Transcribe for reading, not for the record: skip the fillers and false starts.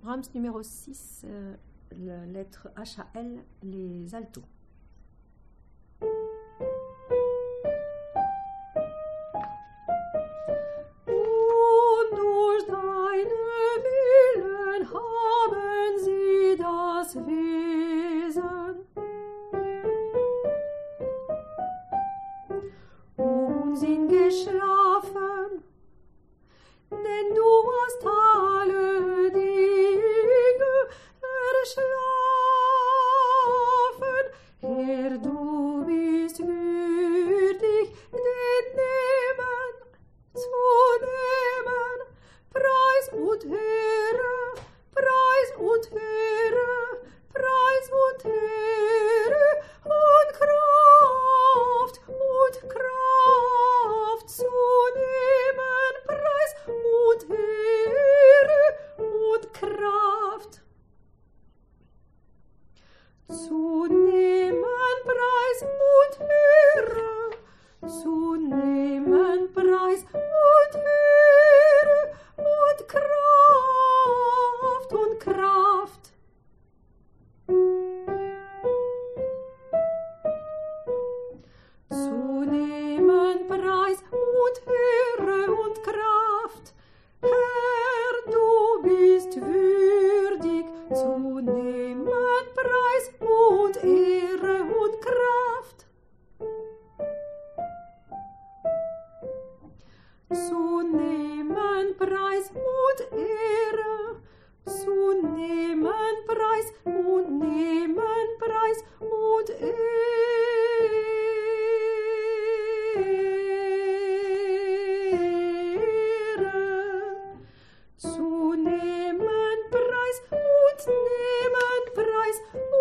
Brahms numéro 6, la lettre H à L, les altos. Und durch deine Willen haben sie das Wesen. Und sind geschlafen, denn du hast alle Dinge erschlafen. Herr, du bist würdig, den Namen zu nehmen. Preis und Ehre, Preis und Ehre, Preis und Ehre und Kraft zu nehmen. Preis und Ehre und Kraft zu nehmen. Preis und Ehre zu nehmen. Preis und Ehre und Kraft und Kraft. Zu nehmen Preis und Ehre und Kraft. Herr, du bist würdig zu nehmen Preis und Ehre und Kraft. Zu nehmen Preis und Ehre, zu nehmen Preis und nehmen Preis und Ehre. Zu nehmen Preis und nehmen Preis